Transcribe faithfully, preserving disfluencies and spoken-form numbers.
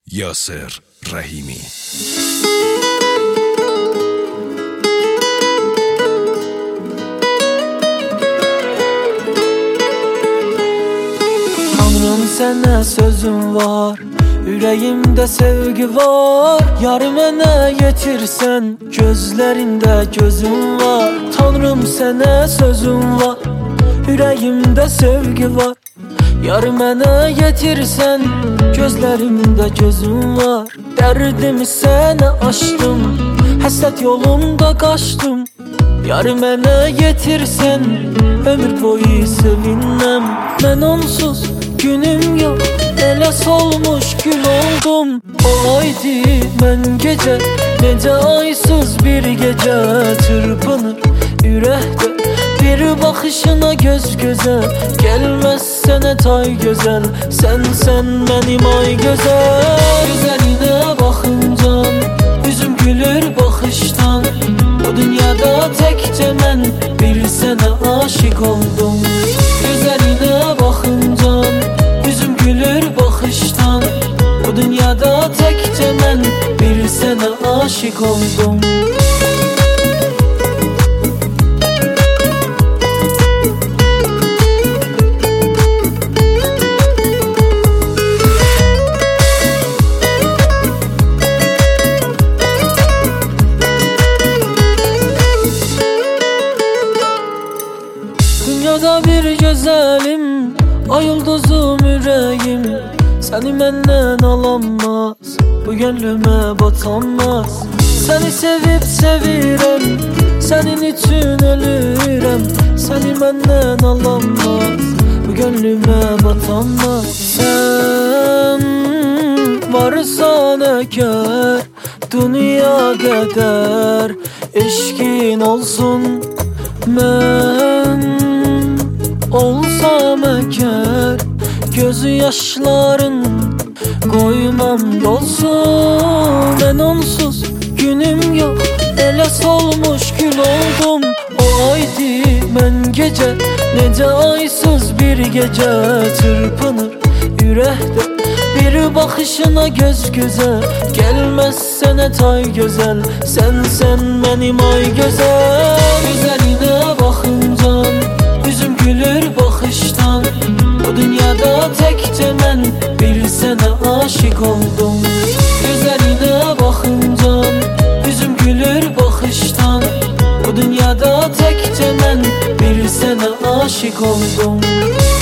Yasir Rahimi. Tanrım, sənə sözüm var, ürəyimdə sevgi var. Yar mənə yetirsən, gözlərində gözüm var. Tanrım, sənə sözüm var, ürəyimdə sevgi var. Yar mənə yetirsən, gözlərimdə gözüm var. Dərdimi sənə açdım, həsrət yolunda qaçdım. Yar mənə yetirsən, ömür boyu sevinəm. Mən onsuz günüm yok, elə solmuş gül oldum. O aydı mən gecə, necə aysız bir gecə. Çırpınır ürəkdə bir baxışına göz gözə. Gəlməz sənə tay gözəl, sən sən mənim ay gözəl. Gözəlinə baxıncan üzüm gülür baxışdan. Bu dünyada təkcə mən bir sənə aşık oldum. Gözəlinə baxıncan üzüm gülür baxışdan. Bu dünyada təkcə mən bir sənə aşık oldum. Dünyada bir gözəlim, ay ulduzum ürəyim. Səni məndən alanmaz, bu gönlümə batanmaz. Səni sevib sevirəm, sənin üçün ölürəm. Səni məndən alanmaz, bu gönlümə batanmaz. Sən varsan əgər, dünya qədər eşkin olsun. Mən olsam əgər, gözü yaşların qoymam dolsun. Mən onsuz günüm yok, elə solmuş gül oldum. O aydı mən gecə, necə aysız bir gecə. Çırpınır ürəkdə bir baxışına göz gözə. Gəlməz sənə tay gözəl, sən sən mənim ay gözəl. Gözəlinə baxıncan üzüm gülür baxışdan. Bu dünyada təkcə mən bir sənə aşık oldum. Gözəlinə baxıncan üzüm gülür baxışdan. Bu dünyada təkcə mən bir sənə aşık oldum.